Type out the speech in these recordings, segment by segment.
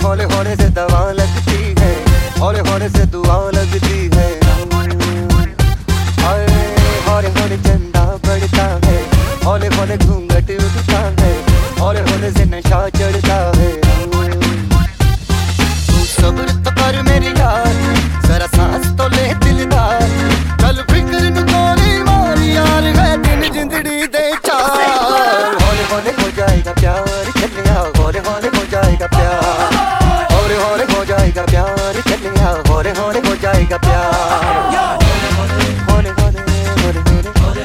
हौले हौले से दवा लगती है, हौले हौले से दुआ लगती है। हौले हौले चंदा बढ़ता है, हौले हौले घूंघट उठता है, हौले हौले से नशा चढ़ता है। तू सब्र तो कर मेरी यार, जरा सांस तो ले दिलदार, चल फिक्र न कोरी मार यार, है दिन जिंदड़ी दे चार। हौले हौले हो जाएगा प्यार चलिया, हौले हौले हो जाएगा प्यार, हौले हौले हो जाएगा प्यार चलिया, हौले हौले हो जाएगा प्यार। हौले हौले हौले हौले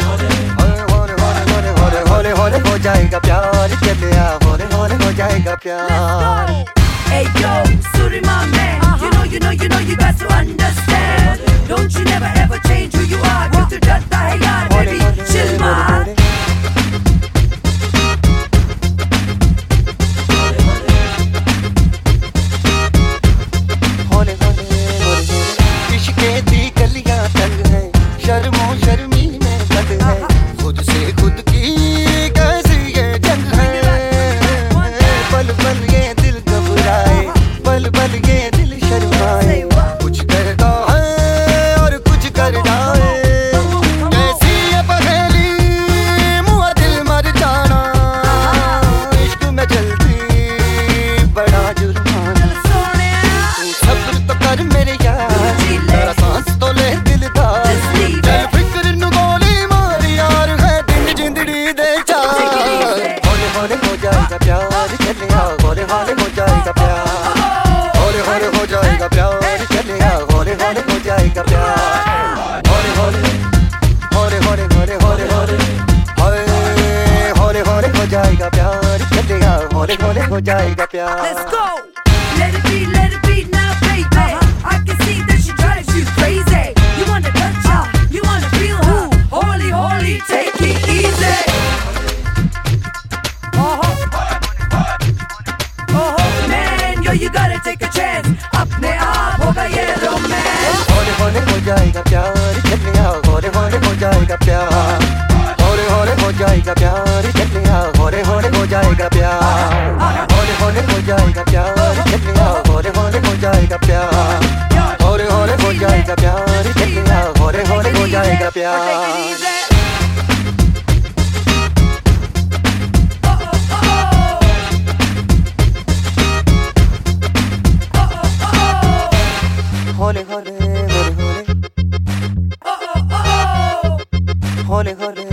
हौले हौले हो जाएगा प्यार चलिया, हौले हौले हो जाएगा प्यार। Hey yo, Suri my man, you got to understand. Don't you never ever change who you are. Give to that hai yaar, baby, chill man. हौले हौले इश्क़ दी गलियां तंग है, शर्मो शर्मी में बंद है, खुद से खुद की कैसी ये जंग है। पल पल ये दिल घबराए, पल पल ये दिल शर्माए, कुछ करता है और कुछ कर जाए। कैसी ये पहेली मुआ दिल मर जाना, इश्क में जल्दी बड़ा जुर्माना। तू सब्र तो कर मेरे यार, जरा सांस तो ले दिलदार, चल फिक्र न गोली मार यार, है दिन जिंदड़ी दे चार। हौले हौले हो जाएगा प्यार चलिया, हौले हौले हो जाएगा प्यार, हौले हौले हो जाएगा प्यार चलिया, हौले हौले हो जाएगा प्यार। हौले हौले हौले हौले हौले हौले हौले हौले हौले हो जाएगा प्यार चलिया, हौले हौले हो जाएगा प्यार। Let's go. Let it be now, baby. I can see that she drives you crazy. You wanna touch her, you wanna feel her. Holy, holy, take it easy. Man, yo, you gotta take a chance. अपने आप होगा ये romance. हौले हौले हो जाएगा प्यार चलिया, हौले हौले हो जाएगा प्यार, हौले हौले हो जाएगा प्यार चलिया, हौले हौले हो जाएगा प्यार। हौले हौले हो जाएगा प्यार चलिया, हौले हौले हो जाएगा प्यार, हौले हौले हो जाएगा प्यार चलिया, हौले हौले हो जाएगा प्यार। हौले हौले हौले हौले हौले हौले